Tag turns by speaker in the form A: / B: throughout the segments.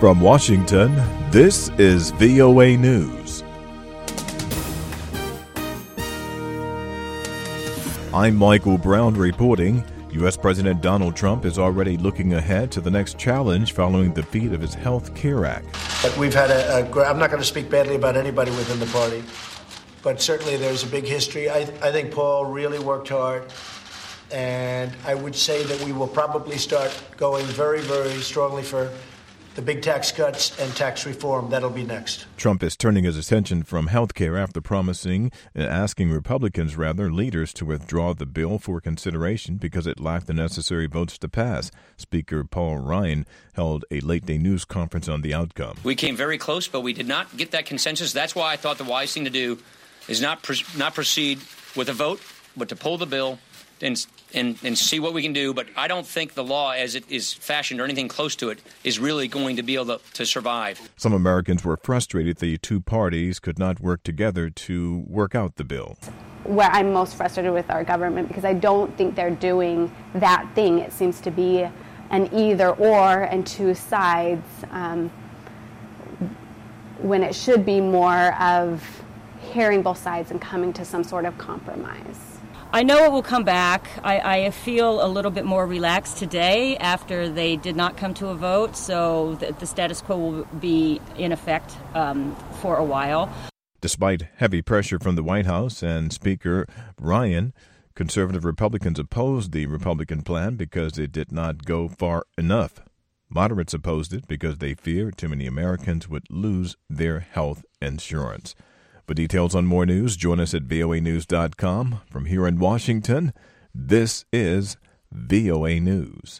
A: From Washington, this is VOA News. I'm Michael Brown reporting. U.S. President Donald Trump is already looking ahead to the next challenge following defeat of his Health Care Act.
B: But we've had I'm not going to speak badly about anybody within the party, but certainly there's a big history. I think Paul really worked hard, and I would say that we will probably start going very, very strongly for the big tax cuts and tax reform. That'll be next.
A: Trump is turning his attention from health care after asking Republicans, leaders to withdraw the bill for consideration because it lacked the necessary votes to pass. Speaker Paul Ryan held a late-day news conference on the outcome.
C: We came very close, but we did not get that consensus. That's why I thought the wise thing to do is not proceed with a vote, but to pull the bill and see what we can do. But I don't think the law as it is fashioned or anything close to it is really going to be able to survive.
A: Some Americans were frustrated the two parties could not work together to work out the bill.
D: Where I'm most frustrated with our government because I don't think they're doing that thing. It seems to be an either or and two sides when it should be more of hearing both sides and coming to some sort of compromise.
E: I know it will come back. I feel a little bit more relaxed today after they did not come to a vote, so the status quo will be in effect for a while.
A: Despite heavy pressure from the White House and Speaker Ryan, conservative Republicans opposed the Republican plan because it did not go far enough. Moderates opposed it because they fear too many Americans would lose their health insurance. For details on more news, join us at voanews.com. From here in Washington, this is VOA News.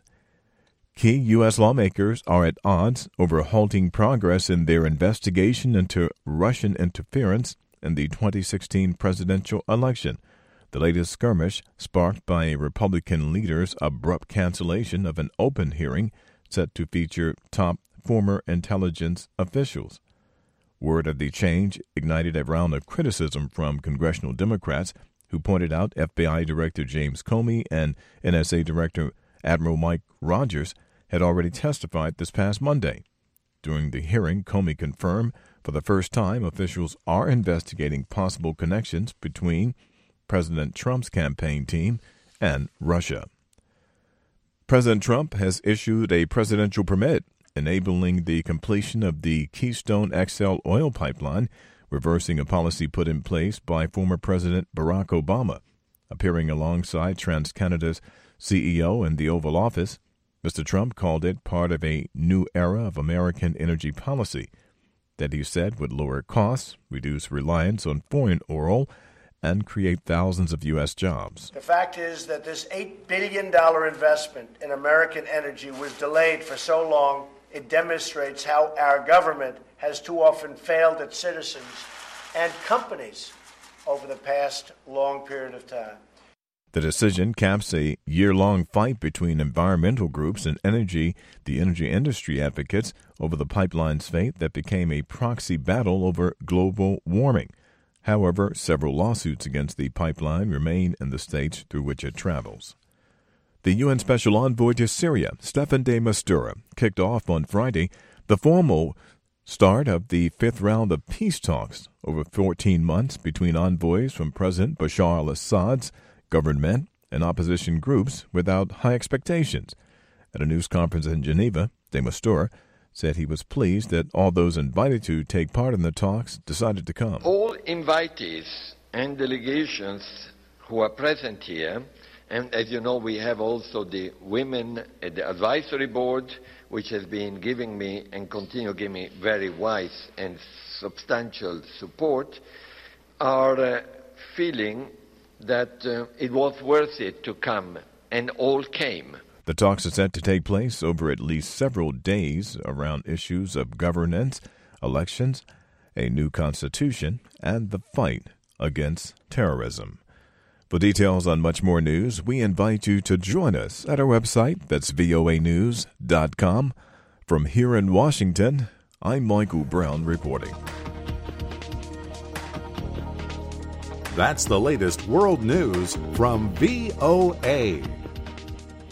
A: Key U.S. lawmakers are at odds over halting progress in their investigation into Russian interference in the 2016 presidential election. The latest skirmish sparked by a Republican leader's abrupt cancellation of an open hearing set to feature top former intelligence officials. Word of the change ignited a round of criticism from congressional Democrats who pointed out FBI Director James Comey and NSA Director Admiral Mike Rogers had already testified this past Monday. During the hearing, Comey confirmed for the first time officials are investigating possible connections between President Trump's campaign team and Russia. President Trump has issued a presidential permit enabling the completion of the Keystone XL oil pipeline, reversing a policy put in place by former President Barack Obama. Appearing alongside TransCanada's CEO in the Oval Office, Mr. Trump called it part of a new era of American energy policy that he said would lower costs, reduce reliance on foreign oil, and create thousands of U.S. jobs.
B: The fact is that this $8 billion investment in American energy was delayed for so long. It demonstrates how our government has too often failed its citizens and companies over the past long period of time.
A: The decision caps a year-long fight between environmental groups and the energy industry advocates over the pipeline's fate that became a proxy battle over global warming. However, several lawsuits against the pipeline remain in the states through which it travels. The UN Special Envoy to Syria, Staffan de Mistura, kicked off on Friday the formal start of the fifth round of peace talks over 14 months between envoys from President Bashar al-Assad's government and opposition groups without high expectations. At a news conference in Geneva, de Mistura said he was pleased that all those invited to take part in the talks decided to come.
F: All invitees and delegations who are present here, and as you know, we have also the women at the advisory board, which has been giving me and continue giving me very wise and substantial support, are feeling that it was worth it to come, and all came.
A: The talks are set to take place over at least several days around issues of governance, elections, a new constitution, and the fight against terrorism. For details on much more news, we invite you to join us at our website, that's voanews.com. From here in Washington, I'm Michael Brown reporting.
G: That's the latest world news from VOA.